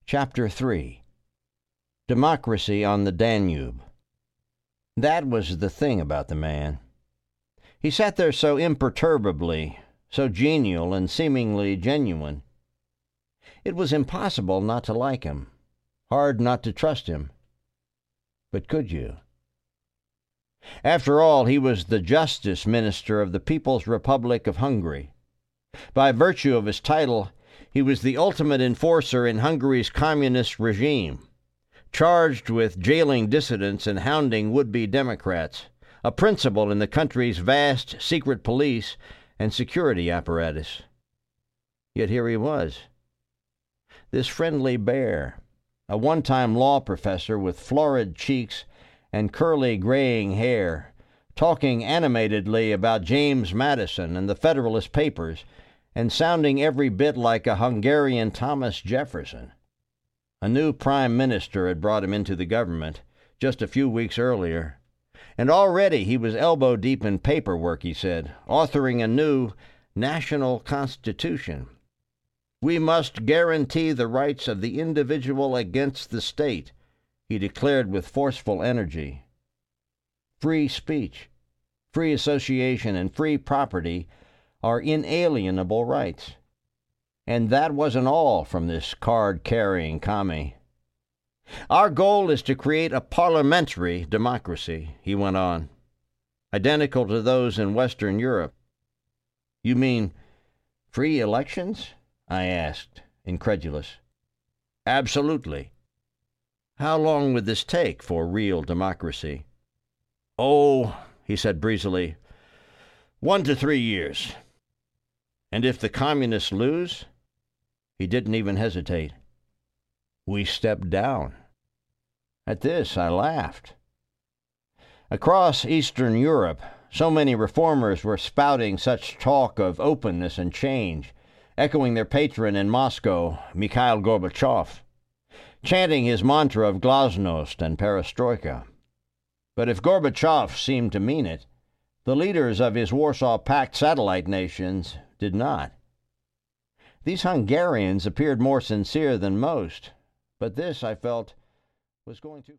Chapter 3. Democracy on the Danube. That was the thing about the man. He sat there so imperturbably, so genial and seemingly genuine. It was impossible not to like him, hard not to trust him. But could you? After all, he was the Justice Minister of the People's Republic of Hungary. By virtue of his title, he was the ultimate enforcer in Hungary's communist regime, charged with jailing dissidents and hounding would-be Democrats, a principal in the country's vast secret police and security apparatus. Yet here he was, this friendly bear, a one-time law professor with florid cheeks and curly graying hair, talking animatedly about James Madison and the Federalist Papers, and sounding every bit like a Hungarian Thomas Jefferson. A new prime minister had brought him into the government just a few weeks earlier, and already he was elbow-deep in paperwork, he said, authoring a new national constitution. "We must guarantee the rights of the individual against the state," he declared with forceful energy. Free speech, free association, and free property are inalienable rights. And that wasn't all from this card-carrying commie. "Our goal is to create a parliamentary democracy," he went on, "identical to those in Western Europe." "You mean free elections?" I asked, incredulous. "Absolutely." "How long would this take for real democracy?" "Oh," he said breezily, 1 to 3 years. "And if the communists lose?" He didn't even hesitate. "We step down." At this I laughed. Across Eastern Europe, so many reformers were spouting such talk of openness and change, echoing their patron in Moscow, Mikhail Gorbachev, chanting his mantra of glasnost and perestroika. But if Gorbachev seemed to mean it, the leaders of his Warsaw Pact satellite nations did not. These Hungarians appeared more sincere than most, but this, I felt, was going to